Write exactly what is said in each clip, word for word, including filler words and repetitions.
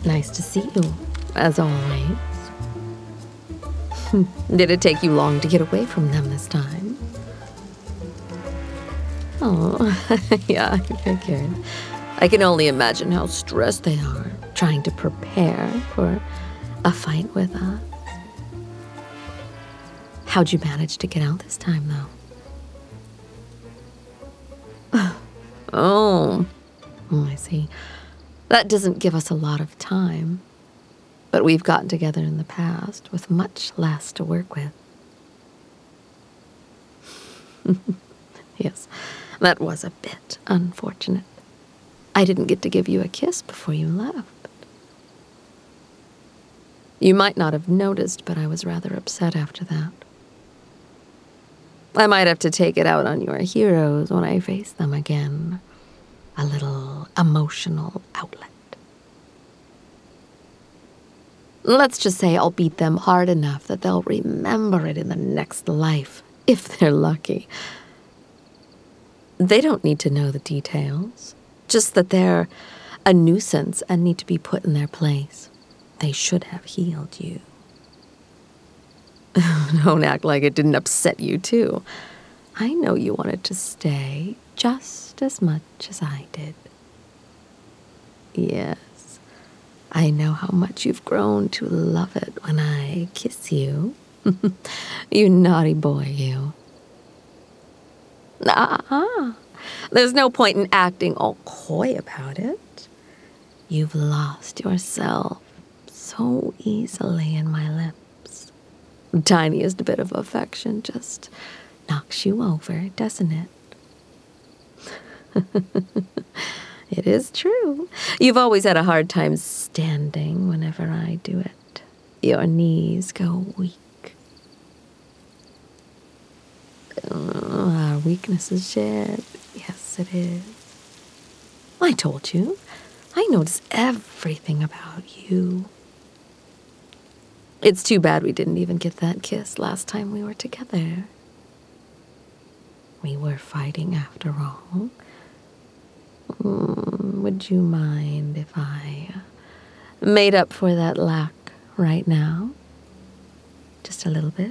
Nice to see you, as always. Did it take you long to get away from them this time? Oh, yeah, I figured. I can only imagine how stressed they are, trying to prepare for a fight with us. How'd you manage to get out this time, though? Oh, oh, I see. That doesn't give us a lot of time, but we've gotten together in the past with much less to work with. Yes, that was a bit unfortunate. I didn't get to give you a kiss before you left. You might not have noticed, but I was rather upset after that. I might have to take it out on your heroes when I face them again. A little emotional outlet. Let's just say I'll beat them hard enough that they'll remember it in the next life, if they're lucky. They don't need to know the details, just that they're a nuisance and need to be put in their place. They should have healed you. Don't act like it didn't upset you, too. I know you wanted to stay just as much as I did. Yes, I know how much you've grown to love it when I kiss you. You naughty boy, you. Ah, there's no point in acting all coy about it. You've lost yourself so easily in my lips. The tiniest bit of affection just knocks you over, doesn't it? It is true. You've always had a hard time standing whenever I do it. Your knees go weak. Uh, our weakness is shared. Yes, it is. I told you. I notice everything about you. It's too bad we didn't even get that kiss last time we were together. We were fighting after all. Mm, would you mind if I made up for that lack right now? Just a little bit?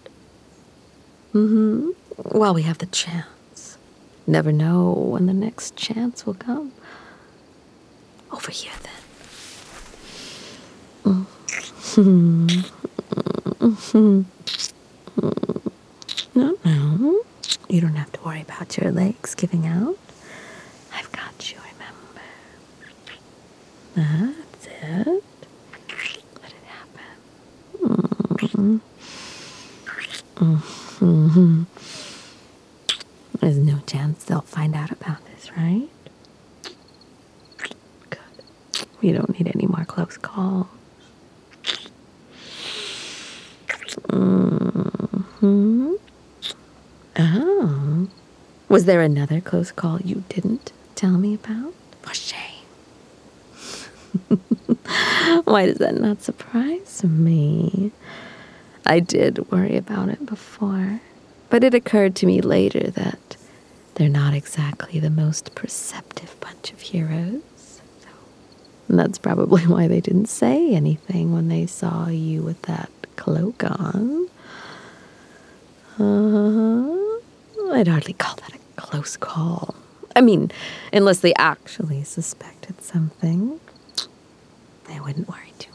Mm-hmm. While we have the chance. Never know when the next chance will come. Over here, then. Mm. No, no. You don't have to worry about your legs giving out. I've got you, remember? That's it. Let it happen. Mm-hmm. Mm-hmm. There's no chance they'll find out about this, right? Good. We don't need any more close calls. Mm-hmm. Oh. Was there another close call you didn't tell me about? For shame. Why does that not surprise me? I did worry about it before, but it occurred to me later that they're not exactly the most perceptive bunch of heroes. So that's probably why they didn't say anything when they saw you with that cloak on. Uh-huh. I'd hardly call that a close call. I mean, unless they actually suspected something. I wouldn't worry too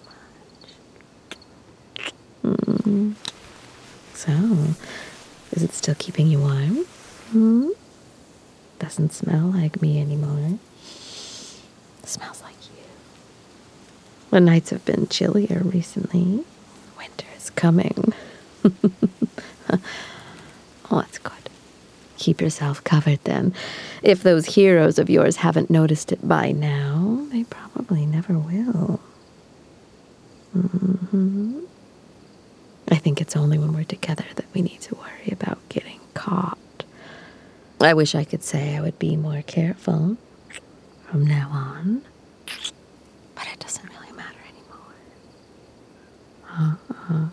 much. Mm. So, is it still keeping you warm? Hmm? Doesn't smell like me anymore. It smells like you. The nights have been chillier recently. Winter is coming. Oh, that's good. Keep yourself covered then. If those heroes of yours haven't noticed it by now, they probably never will. Mm-hmm. I think it's only when we're together that we need to worry about getting caught. I wish I could say I would be more careful from now on, but it doesn't really matter anymore. Uh-uh.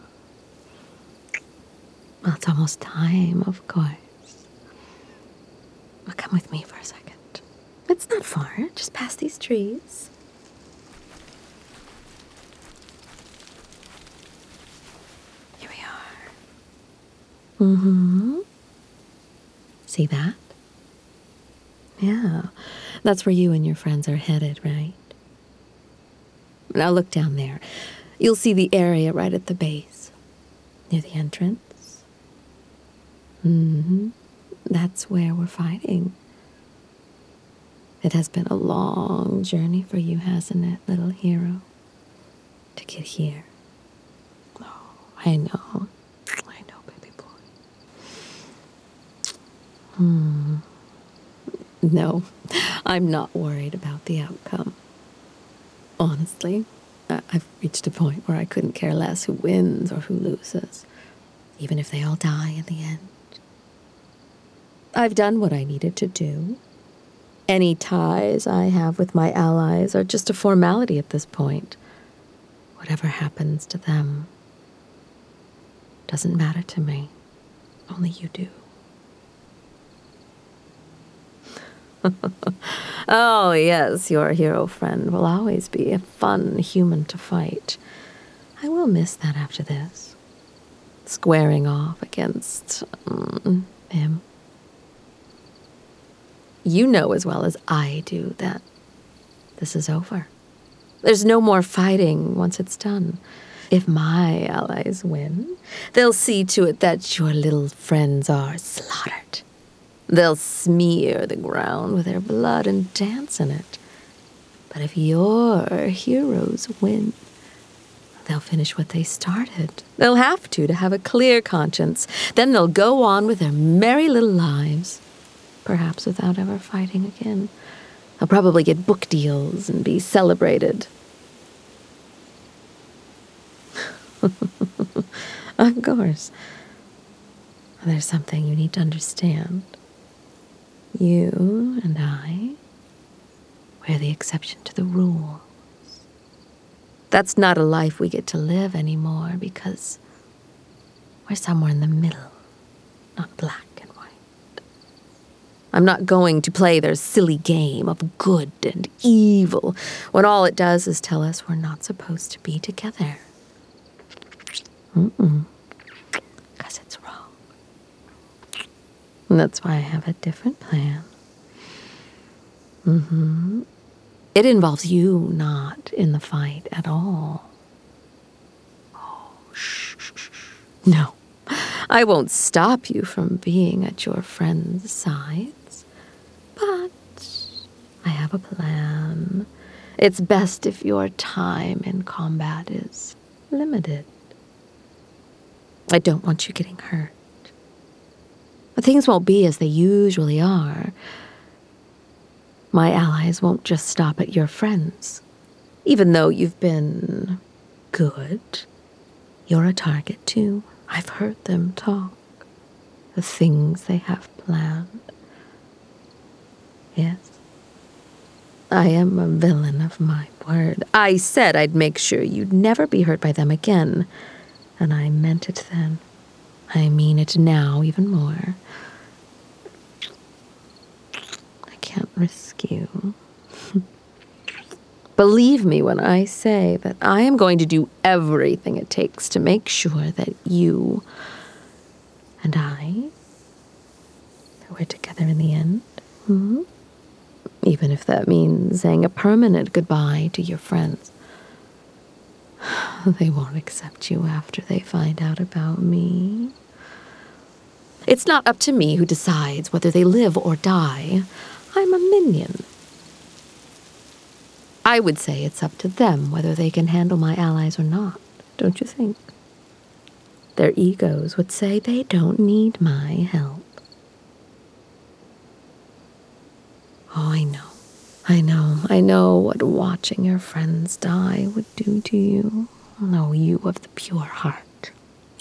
Well, it's almost time, of course. Well, come with me for a second. It's not far, just past these trees. Mm-hmm. See that? Yeah, that's where you and your friends are headed, right? Now look down there. You'll see the area right at the base, near the entrance. Mm-hmm. That's where we're fighting. It has been a long journey for you, hasn't it, little hero? To get here. Oh, I know. I know, baby boy. Hmm. No, I'm not worried about the outcome. Honestly, I- I've reached a point where I couldn't care less who wins or who loses, even if they all die in the end. I've done what I needed to do. Any ties I have with my allies are just a formality at this point. Whatever happens to them doesn't matter to me. Only you do. Oh, yes, your hero friend will always be a fun human to fight. I will miss that after this. Squaring off against um, him. You know as well as I do that this is over. There's no more fighting once it's done. If my allies win, they'll see to it that your little friends are slaughtered. They'll smear the ground with their blood and dance in it. But if your heroes win, they'll finish what they started. They'll have to, to have a clear conscience. Then they'll go on with their merry little lives, perhaps without ever fighting again. They'll probably get book deals and be celebrated. Of course. There's something you need to understand. You and I, we're the exception to the rules. That's not a life we get to live anymore because we're somewhere in the middle, not black and white. I'm not going to play their silly game of good and evil when all it does is tell us we're not supposed to be together. Mm-mm. Because it's wrong. And that's why I have a different plan. Mm-hmm. It involves you not in the fight at all. Oh, shh, shh, shh. No, I won't stop you from being at your friends' sides. But I have a plan. It's best if your time in combat is limited. I don't want you getting hurt. But things won't be as they usually are. My allies won't just stop at your friends. Even though you've been good, you're a target too. I've heard them talk. The things they have planned. Yes, I am a villain of my word. I said I'd make sure you'd never be hurt by them again. And I meant it then. I mean it now even more. I can't risk you. Believe me when I say that I am going to do everything it takes to make sure that you and I, that we're together in the end. Hmm? Even if that means saying a permanent goodbye to your friends. They won't accept you after they find out about me. It's not up to me who decides whether they live or die. I'm a minion. I would say it's up to them whether they can handle my allies or not, don't you think? Their egos would say they don't need my help. Oh, I know. I know. I know what watching your friends die would do to you. Oh, you of the pure heart.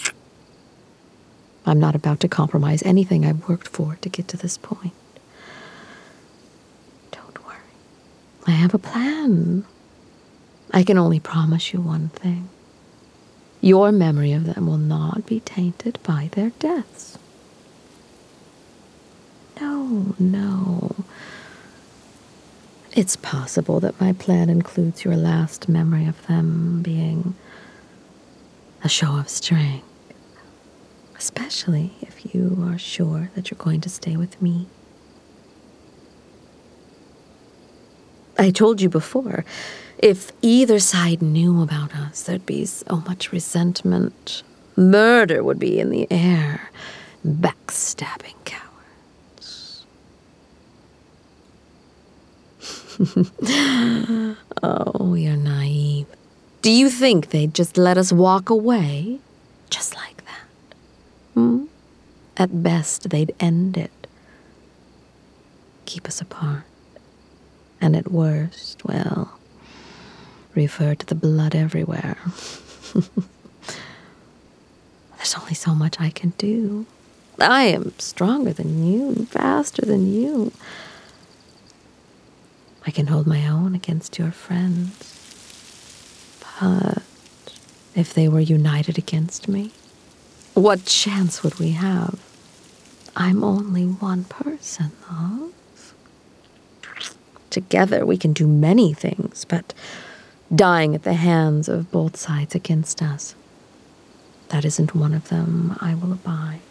I'm not about to compromise anything I've worked for to get to this point. Don't worry. I have a plan. I can only promise you one thing. Your memory of them will not be tainted by their deaths. No, no. It's possible that my plan includes your last memory of them being a show of strength, especially if you are sure that you're going to stay with me. I told you before, if either side knew about us, there'd be so much resentment. Murder would be in the air. Backstabbing cowards. Oh, you're naive. Do you think they'd just let us walk away? Just like that? Hmm? At best, they'd end it. Keep us apart. And at worst, well, refer to the blood everywhere. There's only so much I can do. I am stronger than you and faster than you. I can hold my own against your friends. But if they were united against me, what chance would we have? I'm only one person, love. Together we can do many things, but dying at the hands of both sides against us, that isn't one of them I will abide.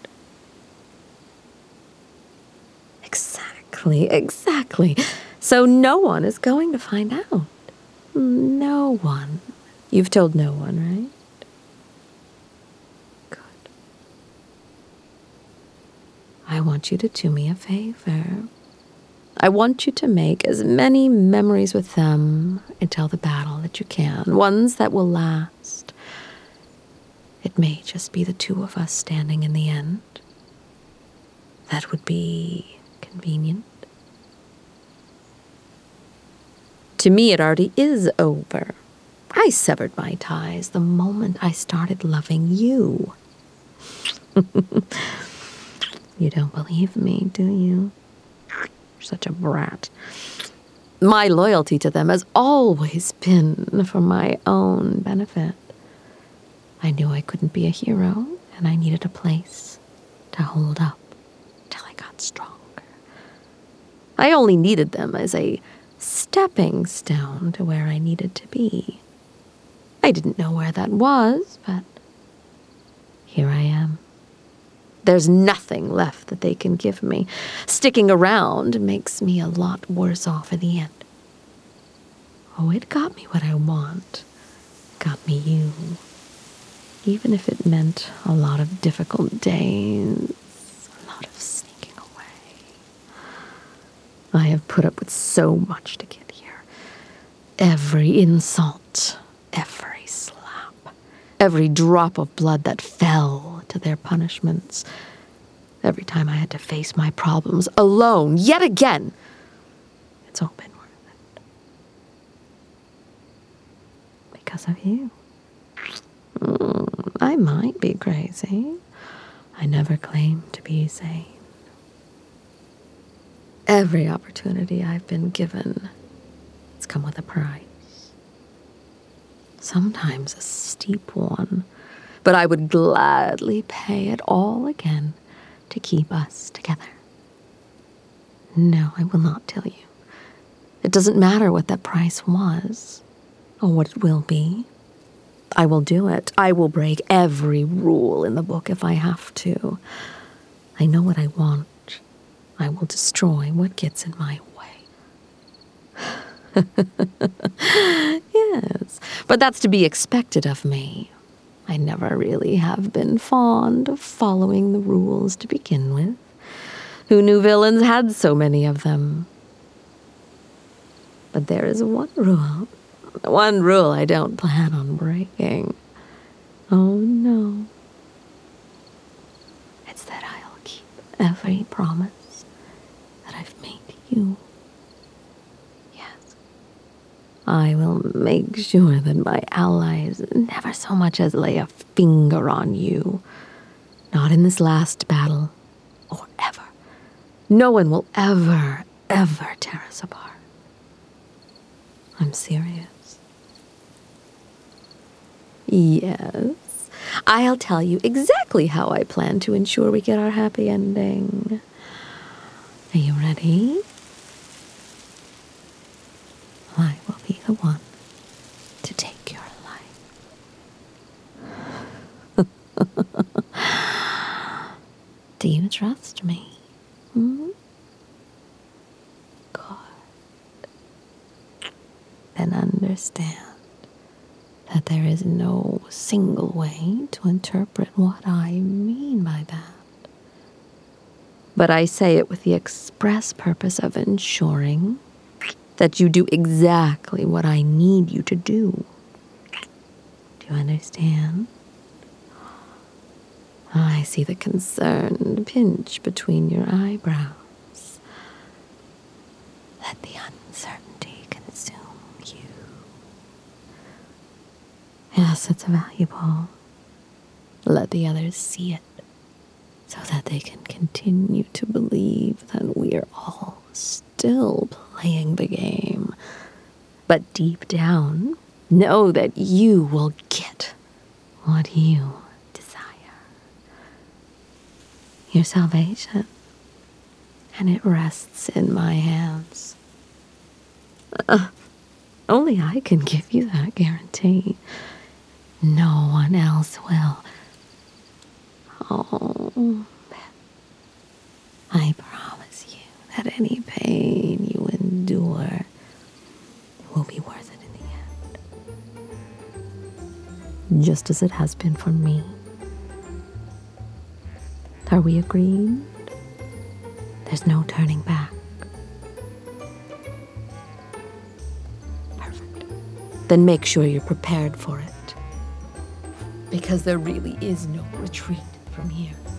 Exactly, exactly. So no one is going to find out. No one. You've told no one, right? Good. I want you to do me a favor. I want you to make as many memories with them until the battle that you can, ones that will last. It may just be the two of us standing in the end. That would be convenient. To me, it already is over. I severed my ties the moment I started loving you. You don't believe me, do you? You're such a brat. My loyalty to them has always been for my own benefit. I knew I couldn't be a hero, and I needed a place to hold up till I got stronger. I only needed them as a stepping stone to where I needed to be. I didn't know where that was, but here I am. There's nothing left that they can give me. Sticking around makes me a lot worse off in the end. Oh, it got me what I want. It got me you. Even if it meant a lot of difficult days, a lot of sneaking away. I have put up with so much to get here. Every insult, every slap, every drop of blood that fell to their punishments. Every time I had to face my problems alone, yet again. It's all been worth it. Because of you. Mm, I might be crazy. I never claimed to be sane. Every opportunity I've been given, it's come with a price. Sometimes a steep one, but I would gladly pay it all again to keep us together. No, I will not tell you. It doesn't matter what that price was, or what it will be. I will do it. I will break every rule in the book if I have to. I know what I want. I will destroy what gets in my way. Yes, but that's to be expected of me. I never really have been fond of following the rules to begin with. Who knew villains had so many of them? But there is one rule. One rule I don't plan on breaking. Oh, no. It's that I'll keep every promise that I've made to you. Yes. I will make sure that my allies never so much as lay a finger on you. Not in this last battle, or ever. No one will ever, ever tear us apart. I'm serious. Yes, I'll tell you exactly how I plan to ensure we get our happy ending. Are you ready? I will be the one to take your life. and understand that there is no single way to interpret what I mean by that. But I say it with the express purpose of ensuring that you do exactly what I need you to do. Do you understand? I see the concerned pinch between your eyebrows. Let the uncertainty consume you. Yes, it's valuable. Let the others see it so that they can continue to believe that we're all still playing the game. But deep down, know that you will get what you desire. Your salvation. And it rests in my hands. Uh, only I can give you that guarantee. No one else will. Oh, I promise you that any pain you endure will be worth it in the end. Just as it has been for me. Are we agreed? There's no turning back. Perfect. Then make sure you're prepared for it. Because there really is no retreat from here.